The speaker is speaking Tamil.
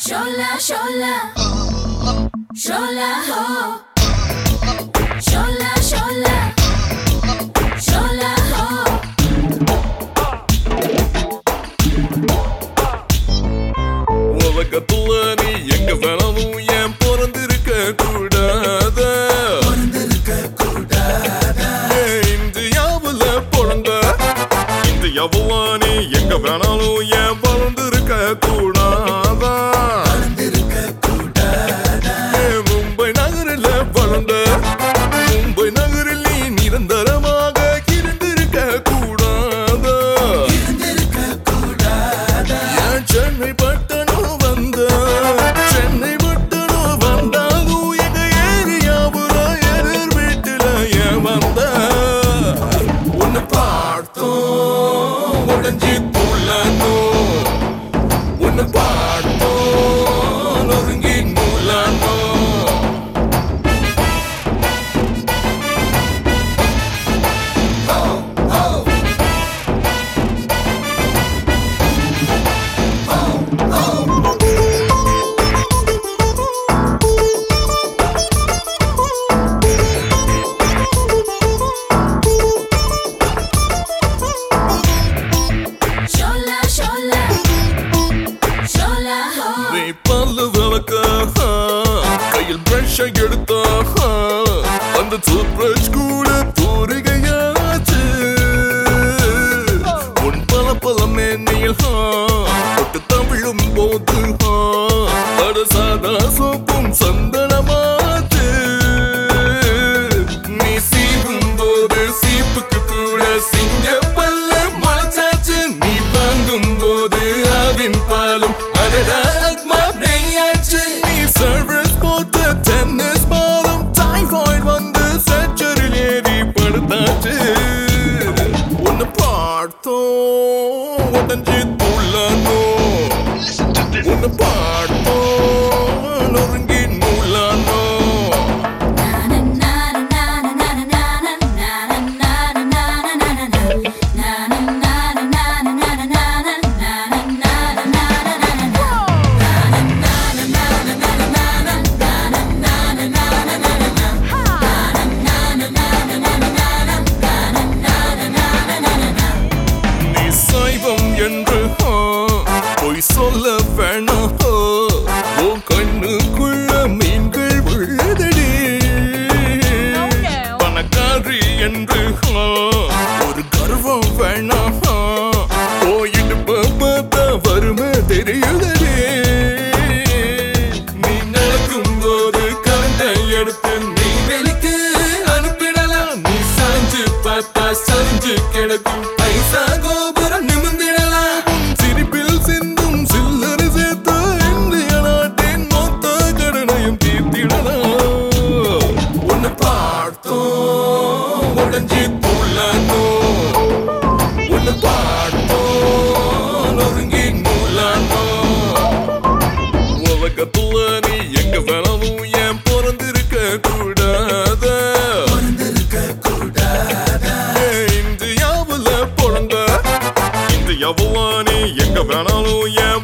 Shola, shola, shola ho. Shola, shola, shola ho. உலகத்துல நீ எங்க வேணாலும் ஏன் பிறந்திருக்க கூடாது இந்தியாவுல பிறந்த இந்தியாவுல நீ எங்க வேணாலும் ஏன் பிறந்திருக்க கூடாதா மும்பை நகரில் வளர்ந்த மும்பை நகரில் நீ நிரந்தரமாக இருந்திருக்க கூடாதா ஏன் சென்னை பட்டணம் வந்த சென்னை பட்டணம் வந்தாலும் எங்க ஏரியாவுல எதிர் வீட்டுல ஏன் வந்த உன்னை பார்த்தோம் உடஞ்சி துள்ளனோ உன்னை பார்த்தோம் நொறுங்கி நூலானோ Shola, shola, shola ho. நீ பல்லு விளக்க கையில் பிரஷ் எடுத்த அந்த டூத் பிரஷ் கூட தூரிகையாச்சு உன் பல பல மேனியில் தொட்டு தமிழும் போது அட சாதா சோப்பும் சந்தனமாச்சு நீ சீவும் போது சீப்புக்கு கூட சிங்க பல்ல முளைச்சாச்சு நீ வாங்கும் போது ஆவின் பாலும் அடடா அக்மா நெய்யாச்சு நீ சர்வீஸ் போட்டு டென்னிஸ் பாலும் டைஃபாய்டு வந்து சர்ச்சரில் ஏறி படுத்தாச்சு உன்னை பார்த்தோம் உடஞ்சி துள்ளனோ உன்னை பார்த்தோம் நொறுங்கி நூலானோ நீ சைவம் என்று பொய் சொல்ல வேணாம் உன் கண்ணுக்குள்ள மீன்கள் விழுதடி பணக்காரி என்று ஒரு கர்வம் வேணாம் போயிட்டு பார்த்தா வறுமை தெரியுதடி நீ நடக்கும் போது கரண்டை எடுத்து நீ வெளிக்கு அனுப்பிடலாம் நீ சாஞ்சு பார்த்தா சரிஞ்சு கிடக்கும் பைசா கோபுரம் நிமிர்ந்திடலாம் உன் சிரிப்பில் சிந்தும் சில்லறை சேர்த்து இந்திய நாட்டின் மொத்த கடனையும் தீர்த்திடலாம் உன்னை பார்த்தோம் உடஞ்சி துள்ளனோ உன்னை பார்த்தோம் நொறுங்கி நூலானோ உலகத்துல நீ எங்க வேணாலும் ஏன் பிறந்திருக்க கூடாது இந்தியாவுல பிறந்த இந்தியாவுல நீ எங்க வேணாலும் ஏன்